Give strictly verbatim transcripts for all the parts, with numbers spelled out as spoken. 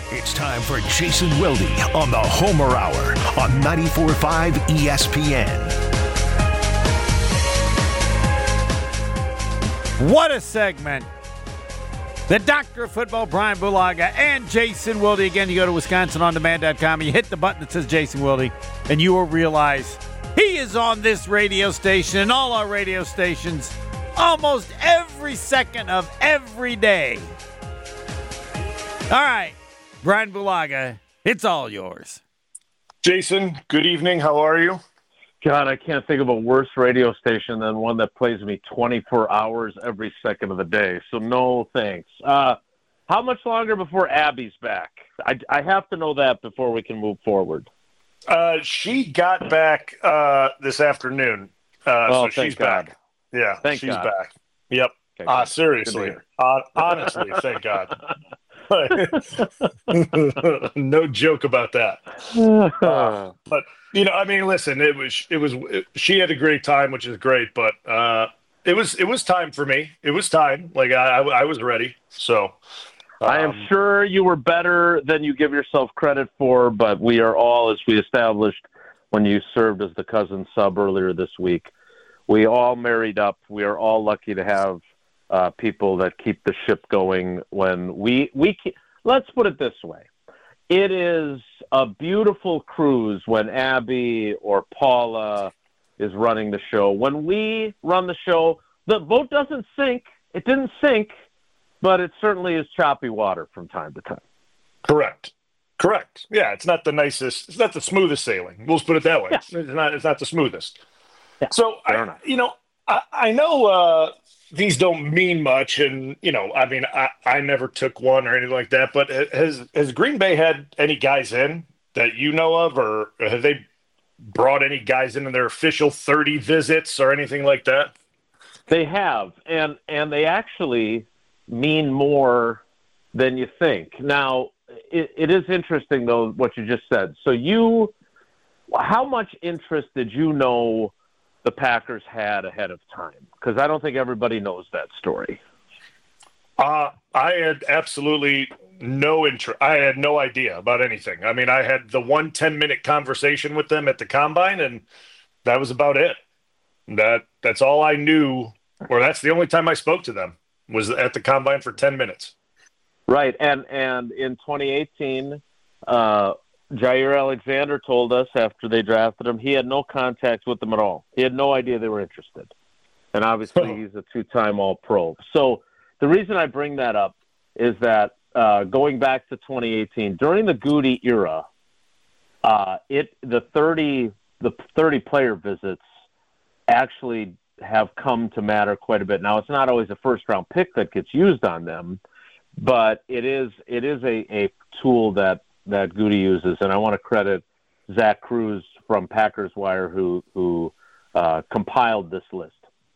It's time for Jason Wilde on the Homer Hour on ninety-four point five E S P N. What a segment. The Doctor of Football, Brian Bulaga, and Jason Wilde. Again, you go to Wisconsin On Demand dot com, you hit the button that says Jason Wilde, and you will realize he is on this radio station and all our radio stations almost every second of every day. All right, Brian Bulaga, it's all yours. Jason, good evening. How are you? God, I can't think of a worse radio station than one that plays me twenty-four hours every second of the day. So no thanks. Uh, how much longer before Abby's back? I, I have to know that before we can move forward. Uh, she got back uh, this afternoon, uh, oh, so she's God. back. Yeah, thank she's God. back. Yep. Uh, seriously. Uh, honestly, thank God. No joke about that. Uh, but you know, I mean, listen, it was it was it, she had a great time, which is great. But uh, it was it was time for me. It was time. Like I I, I was ready. So um, I am sure you were better than you give yourself credit for. But we are all, as we established when you served as the cousin sub earlier this week, we all married up. We are all lucky to have Uh, people that keep the ship going when we, we keep, let's put it this way. It is a beautiful cruise when Abby or Paula is running the show. When we run the show, the boat doesn't sink. It didn't sink, but it certainly is choppy water from time to time. Correct. Correct. Yeah, it's not the nicest, it's not the smoothest sailing. We'll just put it that way. Yeah. It's not, it's not the smoothest. Yeah, so, I, you know, I, I know, uh, these don't mean much, and, you know, I mean, I, I never took one or anything like that, but has has Green Bay had any guys in that you know of, or have they brought any guys in in their official thirty visits or anything like that? They have, and, and they actually mean more than you think. Now, it, it is interesting, though, what you just said. So you, how much interest did you know the Packers had ahead of time? Because I don't think everybody knows that story. Uh, I had absolutely no interest. I had no idea about anything. I mean, I had the one ten-minute conversation with them at the Combine, and that was about it. That That's all I knew, or that's the only time I spoke to them, was at the Combine for ten minutes. Right, and, and in twenty eighteen, uh, Jair Alexander told us after they drafted him, he had no contact with them at all. He had no idea they were interested. And obviously oh. he's a two-time All-Pro. So the reason I bring that up is that uh, going back to twenty eighteen, during the Goody era, uh, it the thirty the thirty player visits actually have come to matter quite a bit. Now, it's not always a first-round pick that gets used on them, but it is it is a, a tool that that Goody uses, and I want to credit Zach Cruz from Packers Wire who who uh, compiled this list.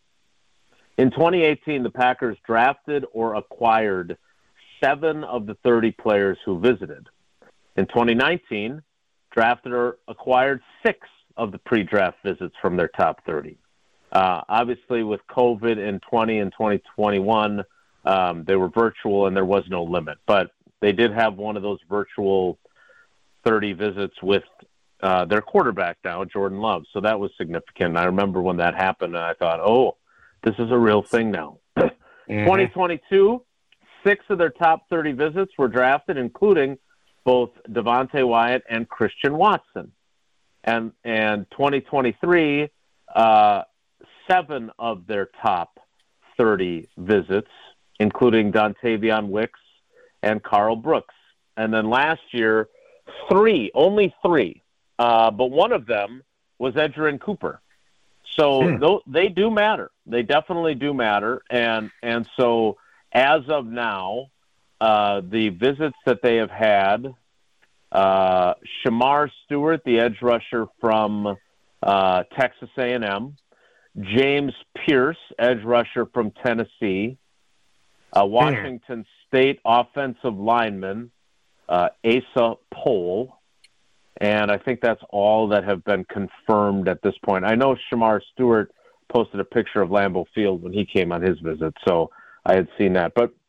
In twenty eighteen, the Packers drafted or acquired seven of the thirty players who visited. In twenty nineteen, drafted or acquired six of the pre-draft visits from their top thirty. Uh, obviously, with COVID in twenty and twenty twenty-one, um, they were virtual and there was no limit, but they did have one of those virtual thirty visits with uh, their quarterback now, Jordan Love. So that was significant. I remember when that happened, and I thought, oh, this is a real thing now. Mm-hmm. twenty twenty-two, six of their top thirty visits were drafted, including both Devontae Wyatt and Christian Watson. And and twenty twenty-three, uh, seven of their top thirty visits, including Dontavion Wicks and Carl Brooks. And then last year, three, only three, uh, but one of them was Edgerrin Cooper. So hmm. th- they do matter. They definitely do matter. And and so as of now, uh, the visits that they have had, uh, Shamar Stewart, the edge rusher from uh, Texas A and M, James Pierce, edge rusher from Tennessee, uh, Washington hmm. State offensive lineman, uh, Asa Pohl, and I think that's all that have been confirmed at this point. I know Shamar Stewart posted a picture of Lambeau Field when he came on his visit, so I had seen that. But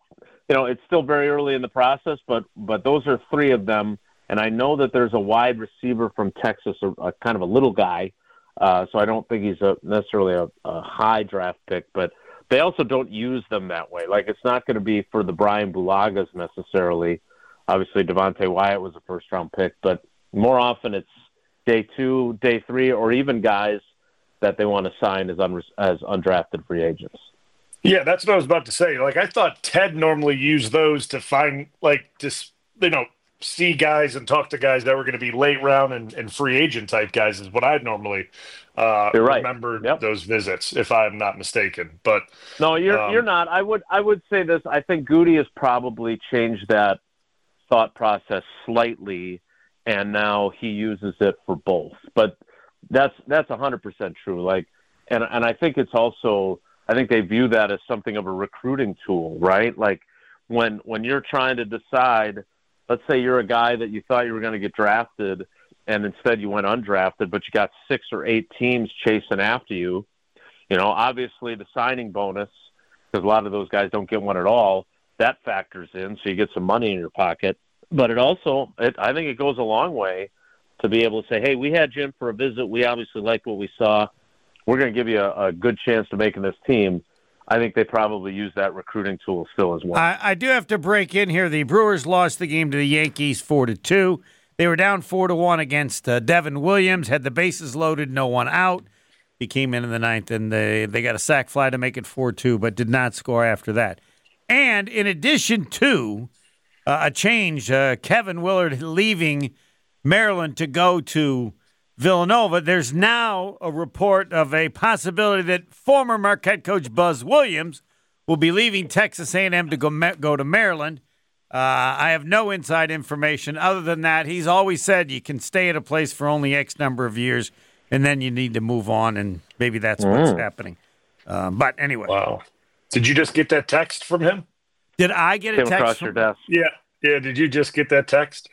you know, it's still very early in the process, but but those are three of them. And I know that there's a wide receiver from Texas, a, a kind of a little guy. Uh, so I don't think he's a, necessarily a, a high draft pick, but they also don't use them that way. Like, it's not going to be for the Brian Bulagas necessarily. Obviously, Devontae Wyatt was a first-round pick, but more often it's day two, day three, or even guys that they want to sign as, un- as undrafted free agents. Yeah, that's what I was about to say. Like, I thought Ted normally used those to find, like, just, you know, see guys and talk to guys that were going to be late round and, and free agent type guys is what I'd normally uh, right. remember yep. those visits, if I'm not mistaken. But no, you're um, you're not. I would I would say this. I think Goody has probably changed that thought process slightly, and now he uses it for both. But that's that's one hundred percent true. Like, and and I think it's also I think they view that as something of a recruiting tool, right? Like when when you're trying to decide. Let's say you're a guy that you thought you were going to get drafted, and instead you went undrafted, but you got six or eight teams chasing after you. You know, obviously the signing bonus, because a lot of those guys don't get one at all, that factors in, so you get some money in your pocket. But it also, it, I think it goes a long way to be able to say, hey, we had you in for a visit. We obviously liked what we saw. We're going to give you a, a good chance to making this team. I think they probably use that recruiting tool still as well. I, I do have to break in here. The Brewers lost the game to the Yankees four to two. They were down four to one against uh, Devin Williams. Had the bases loaded, no one out. He came in in the ninth, and they they got a sac fly to make it four two, but did not score after that. And in addition to uh, a change, uh, Kevin Willard leaving Maryland to go to Villanova, there's now a report of a possibility that former Marquette coach Buzz Williams will be leaving Texas A and M to go go to Maryland. Uh, I have no inside information other than that. He's always said you can stay at a place for only X number of years, and then you need to move on, and maybe that's mm. what's happening. Um, but anyway. Wow. Did you just get that text from him? Did I get a Came text across from your desk. Yeah. Yeah, did you just get that text?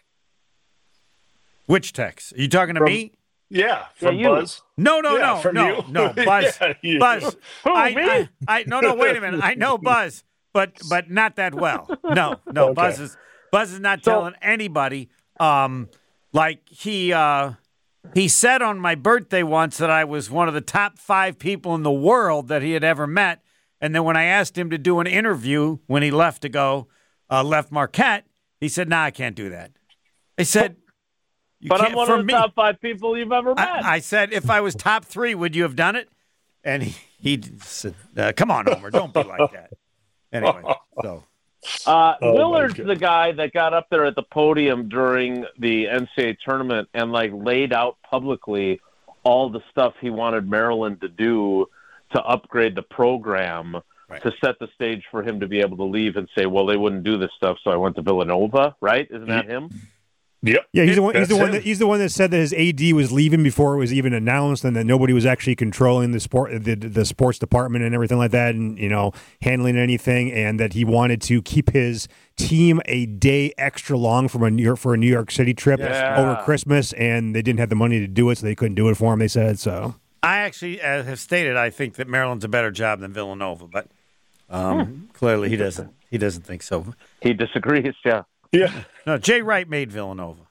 Which text? Are you talking to from- me? Yeah, from yeah, Buzz. No, no, yeah, no, no, you. no, Buzz. yeah, Buzz. Who, I, me? I, I, no, no, wait a minute. I know Buzz, but but not that well. No, no, okay. Buzz is Buzz is not So, telling anybody. Um, like he uh, he said on my birthday once that I was one of the top five people in the world that he had ever met, and then when I asked him to do an interview when he left to go uh, left Marquette, he said, "Nah, I can't do that." I said. You but I'm one for of the me, top five people you've ever met. I, I said, if I was top three, would you have done it? And he, he said, uh, come on, Homer, don't be like that. Anyway, so. Uh, oh Willard's the guy that got up there at the podium during the N C double A tournament and, like, laid out publicly all the stuff he wanted Maryland to do to upgrade the program right. to set the stage for him to be able to leave and say, well, they wouldn't do this stuff, so I went to Villanova, right? Isn't that him? Yep. Yeah, he's the one. He's the That's one. him. That, he's the one that said that his A D was leaving before it was even announced, and that nobody was actually controlling the sport, the, the sports department, and everything like that, and you know, handling anything, and that he wanted to keep his team a day extra long from a New York for a New York City trip yeah. over Christmas, and they didn't have the money to do it, so they couldn't do it for him. They said so. I actually uh, have stated I think that Maryland's a better job than Villanova, but um, hmm. clearly he doesn't. He doesn't think so. He disagrees. Yeah. Yeah. No, Jay Wright made Villanova.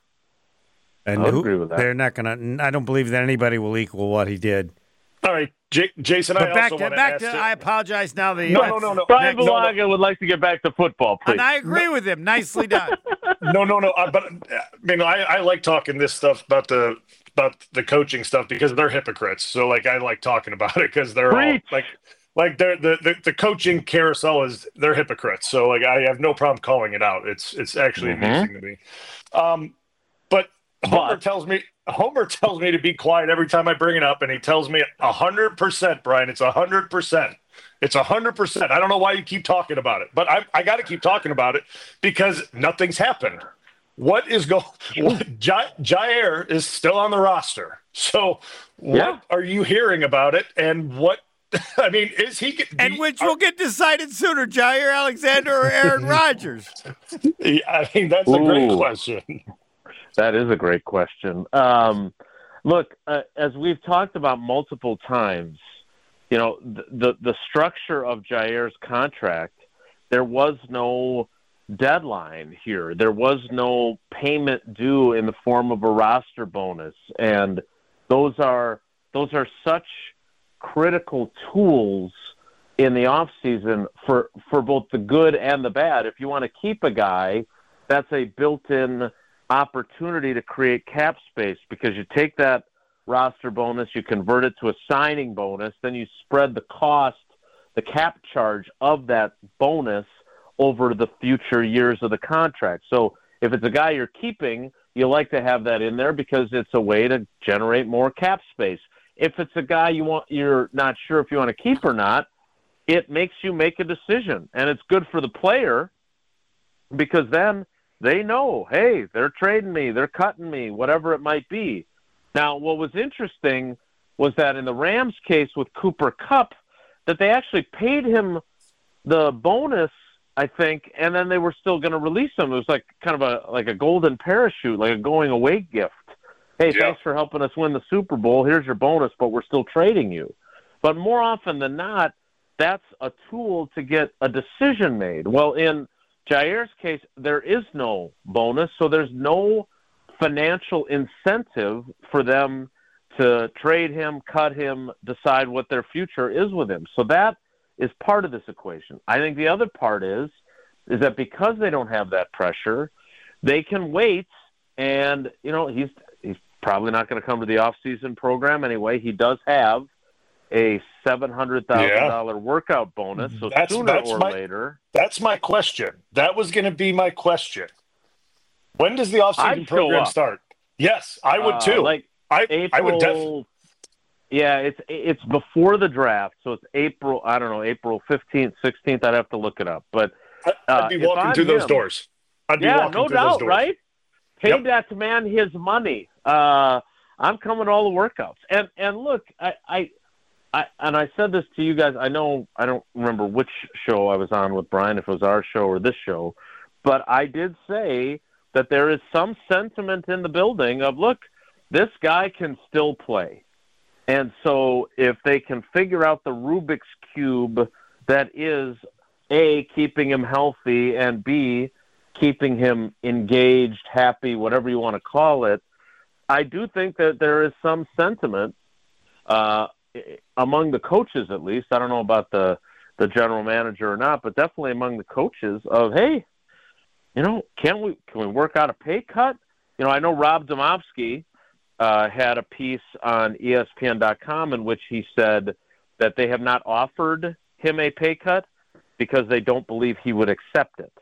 And I who, agree with that. They're not going to. I don't believe that anybody will equal what he did. All right, J- Jason. But I back also to want back to. to. I apologize. Now the no, no, no, no. Brian no, Bulaga no. would like to get back to football, please. And I agree no. with him. Nicely done. no, no, no. Uh, but I mean, I, I like talking this stuff about the about the coaching stuff because they're hypocrites. So, like, I like talking about it because they're Preach. all like. Like they're, the, the the coaching carousel is they're hypocrites. So like I have no problem calling it out. It's it's actually mm-hmm. amazing to me. Um, but Homer but, tells me Homer tells me to be quiet every time I bring it up, and he tells me a hundred percent, Brian. It's a hundred percent. It's a hundred percent. I don't know why you keep talking about it, but I I got to keep talking about it because nothing's happened. What is going? J- Jair is still on the roster. So what yeah. are you hearing about it, and what? I mean, is he? And which will get decided sooner, Jair Alexander or Aaron Rodgers? Yeah, I mean, that's a Ooh. great question. That is a great question. Um, look, uh, as we've talked about multiple times, you know, the, the the structure of Jair's contract there was no deadline here. There was no payment due in the form of a roster bonus. And those are those are such critical tools in the offseason for, for both the good and the bad. If you want to keep a guy, that's a built-in opportunity to create cap space, because you take that roster bonus, you convert it to a signing bonus, then you spread the cost, the cap charge of that bonus over the future years of the contract. So if it's a guy you're keeping, you like to have that in there because it's a way to generate more cap space. If it's a guy you want, you're not sure if you want to keep or not, it makes you make a decision. And it's good for the player because then they know, hey, they're trading me, they're cutting me, whatever it might be. Now, what was interesting was that in the Rams case with Cooper Kupp, that they actually paid him the bonus, I think, and then they were still going to release him. It was like kind of a like a golden parachute, like a going away gift. Hey, yeah. Thanks for helping us win the Super Bowl. Here's your bonus, but we're still trading you. But more often than not, that's a tool to get a decision made. Well, in Jair's case, there is no bonus, so there's no financial incentive for them to trade him, cut him, decide what their future is with him. So that is part of this equation. I think the other part is is that because they don't have that pressure, they can wait. And you know, he's he's probably not going to come to the off-season program anyway. He does have a seven hundred thousand yeah. dollar workout bonus. So that's, sooner that's or my, later, that's my question. That was going to be my question. When does the off-season program start? Yes, I would uh, too. Like I, April, I would definitely. Yeah, it's it's before the draft, so it's April. I don't know, April fifteenth, sixteenth. I'd have to look it up, but uh, I'd be walking through him, those doors. I'd be yeah, walking no through doubt, those doors. right? Pay yep. that man his money. Uh, I'm coming to all the workouts, and and look, I, I, I, and I said this to you guys. I know I don't remember which show I was on with Brian, if it was our show or this show, but I did say that there is some sentiment in the building of, look, this guy can still play. And so if they can figure out the Rubik's Cube that is, A, keeping him healthy, and B, keeping him engaged, happy, whatever you want to call it, I do think that there is some sentiment uh, among the coaches, at least. I don't know about the, the general manager or not, but definitely among the coaches of, hey, you know, can we can we work out a pay cut? You know, I know Rob Domofsky uh, had a piece on E S P N dot com in which he said that they have not offered him a pay cut because they don't believe he would accept it.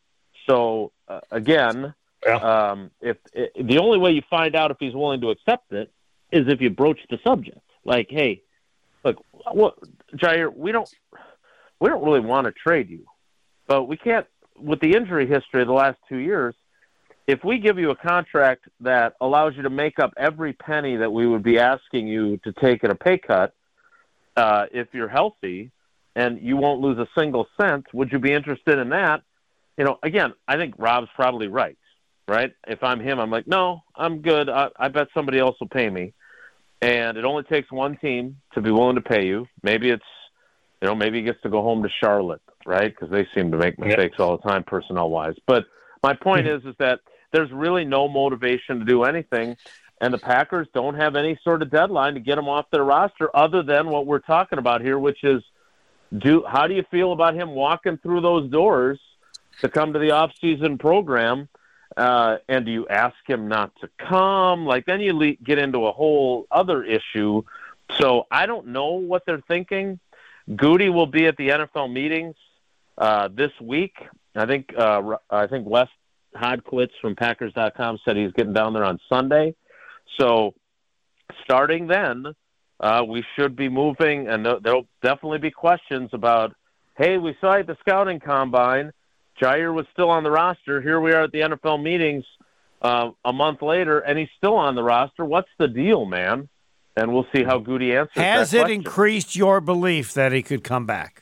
So, uh, again, yeah. um, if, if the only way you find out if he's willing to accept it is if you broach the subject. Like, hey, look, well, Jair, we don't we don't really want to trade you, but we can't. With the injury history of the last two years, if we give you a contract that allows you to make up every penny that we would be asking you to take in a pay cut, uh, if you're healthy and you won't lose a single cent, would you be interested in that? You know, again, I think Rob's probably right, right? If I'm him, I'm like, no, I'm good. I, I bet somebody else will pay me. And it only takes one team to be willing to pay you. Maybe it's, you know, maybe he gets to go home to Charlotte, right? Because they seem to make mistakes yep. all the time, personnel-wise. But my point mm-hmm. is, is that there's really no motivation to do anything, and the Packers don't have any sort of deadline to get him off their roster other than what we're talking about here, which is, do how do you feel about him walking through those doors to come to the off-season program? Uh, and do you ask him not to come? Like, then you le- get into a whole other issue. So I don't know what they're thinking. Goody will be at the N F L meetings uh, this week. I think uh, I think Wes Hodkwitz from Packers dot com said he's getting down there on Sunday. So starting then, uh, we should be moving, and there'll definitely be questions about, hey, we saw you at the scouting combine. Jair was still on the roster. Here we are at the N F L meetings uh, a month later, and he's still on the roster. What's the deal, man? And we'll see how Goody answers that Has it question. Increased your belief that he could come back?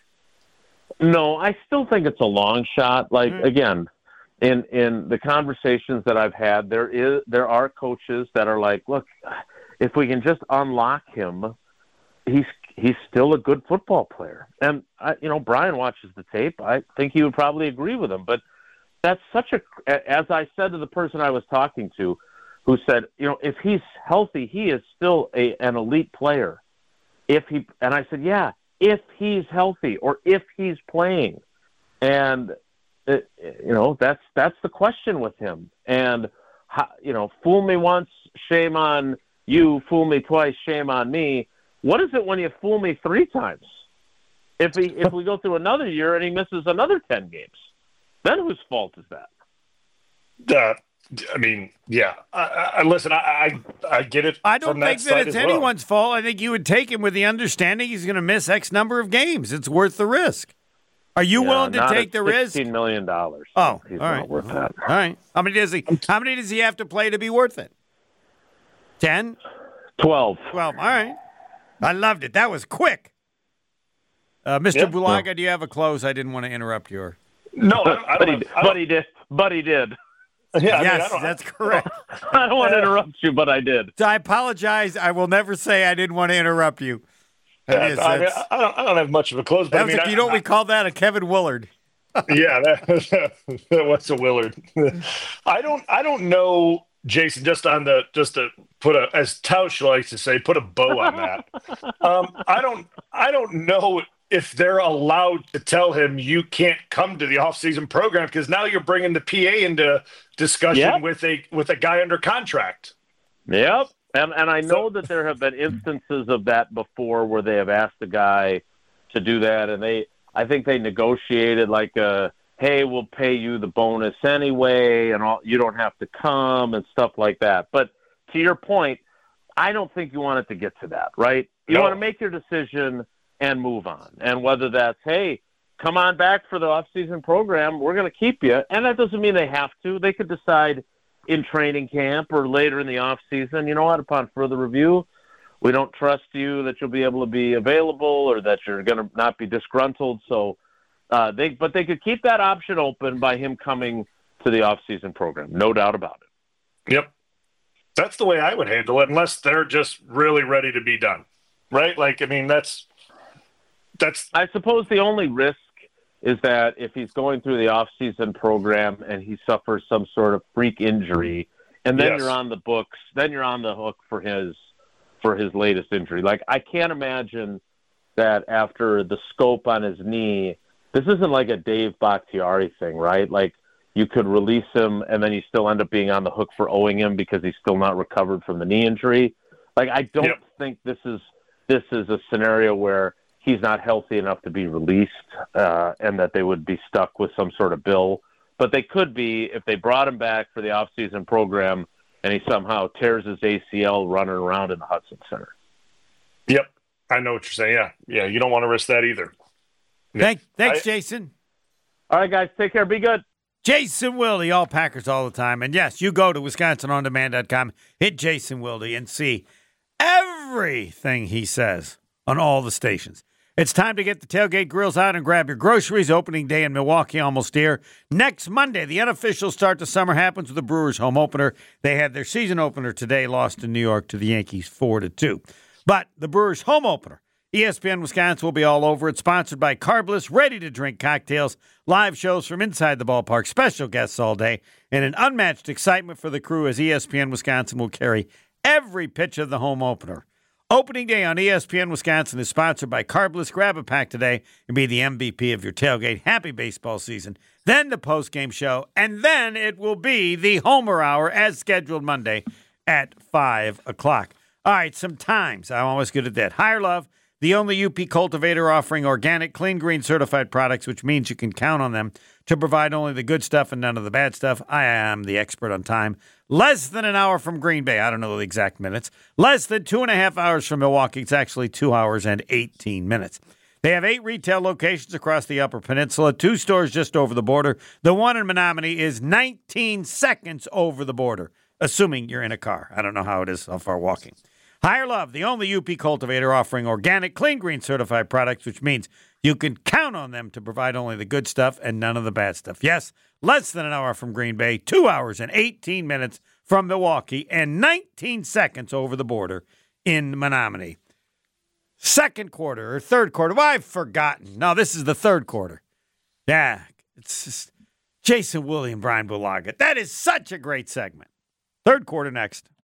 No, I still think it's a long shot. Like, mm. again, in in the conversations that I've had, there is there are coaches that are like, look, if we can just unlock him, he's he's still a good football player. And, I, you know, Brian watches the tape. I think he would probably agree with him. But that's such a – as I said to the person I was talking to who said, you know, if he's healthy, he is still a, an elite player. If he – and I said, yeah, if he's healthy or if he's playing. And, it, you know, that's that's the question with him. And, you know, fool me once, shame on you. Fool me twice, shame on me. What is it when you fool me three times? If he if we go through another year and he misses another ten games, then whose fault is that? Uh, I mean, yeah. I, I, listen, I, I I get it. I don't from think that, that it's well. anyone's fault. I think you would take him with the understanding he's going to miss X number of games. It's worth the risk. Are you yeah, willing to not take at the risk? Sixteen million dollars. Oh, he's all not right. worth that. All right. How many does he? How many does he have to play to be worth it? Ten. Twelve. Twelve. All right. I loved it. That was quick. Uh, Mister Yep. Bulaga, do you have a close? I didn't want to interrupt your. No, I, I but, don't. he, I don't but he did. But he did. Yeah, I mean, I yes, don't- that's correct. I don't want to interrupt you, but I did. So I apologize. I will never say I didn't want to interrupt you. Yeah, Yes, I, mean, that's- I don't. I don't have much of a close. But that I was mean, a, I- you know what we I- call that? A Kevin Willard. Yeah, that, that was a Willard. I don't. I don't know, Jason. Just on the just to put a, as Tausch likes to say, put a bow on that. um, I don't. I don't know if they're allowed to tell him you can't come to the off-season program because now you're bringing the P A into discussion Yep. with a with a guy under contract. Yep. And and I know that there have been instances of that before where they have asked a guy to do that, and they I think they negotiated like a hey, we'll pay you the bonus anyway, and all, you don't have to come and stuff like that. But to your point, I don't think you want it to get to that, right? You No. want to make your decision and move on. And whether that's, hey, come on back for the off-season program, we're going to keep you. And that doesn't mean they have to. They could decide in training camp or later in the off-season, you know what, upon further review, we don't trust you that you'll be able to be available or that you're going to not be disgruntled. So, uh, they, but they could keep that option open by him coming to the off-season program. No doubt about it. Yep. That's the way I would handle it, unless they're just really ready to be done. Right? Like, I mean, that's that's I suppose the only risk is that if he's going through the off-season program and he suffers some sort of freak injury, and then Yes. you're on the books, then you're on the hook for his for his latest injury. Like, I can't imagine that after the scope on his knee, this isn't like a Dave Bakhtiari thing, right? Like, you could release him and then you still end up being on the hook for owing him because he's still not recovered from the knee injury. Like, I don't Yep. think this is this is a scenario where he's not healthy enough to be released uh, and that they would be stuck with some sort of bill. But they could be if they brought him back for the off-season program and he somehow tears his A C L running around in the Hudson Center. Yep. I know what you're saying. Yeah. Yeah. You don't want to risk that either. Thank, thanks, I- Jason. All right, guys, take care. Be good. Jason Wilde, all Packers all the time. And yes, you go to Wisconsin On Demand dot com, hit Jason Wilde, and see everything he says on all the stations. It's time to get the tailgate grills out and grab your groceries. Opening day in Milwaukee almost here. Next Monday, the unofficial start to summer happens with the Brewers home opener. They had their season opener today, lost in New York to the Yankees four to two. But the Brewers home opener, E S P N Wisconsin will be all over it. Sponsored by Carbless, ready-to-drink cocktails, live shows from inside the ballpark, special guests all day, and an unmatched excitement for the crew as E S P N Wisconsin will carry every pitch of the home opener. Opening day on E S P N Wisconsin is sponsored by Carbless. Grab a pack today and be the M V P of your tailgate. Happy baseball season. Then the postgame show, and then it will be the Homer Hour as scheduled Monday at five o'clock. All right, some times. I'm always good at that. Higher Love, the only U P cultivator offering organic, clean, green certified products, which means you can count on them to provide only the good stuff and none of the bad stuff. I am the expert on time. Less than an hour from Green Bay. I don't know the exact minutes. Less than two and a half hours from Milwaukee. It's actually two hours and eighteen minutes. They have eight retail locations across the Upper Peninsula, two stores just over the border. The one in Menominee is nineteen seconds over the border, assuming you're in a car. I don't know how it is, how far walking. Higher Love, the only U P cultivator offering organic, clean, green certified products, which means you can count on them to provide only the good stuff and none of the bad stuff. Yes, less than an hour from Green Bay, two hours and eighteen minutes from Milwaukee, and nineteen seconds over the border in Menominee. second quarter or third quarter. Well, I've forgotten. No, this is the third quarter. Yeah, it's just Jason Wilde and Brian Bulaga. That is such a great segment. Third quarter next.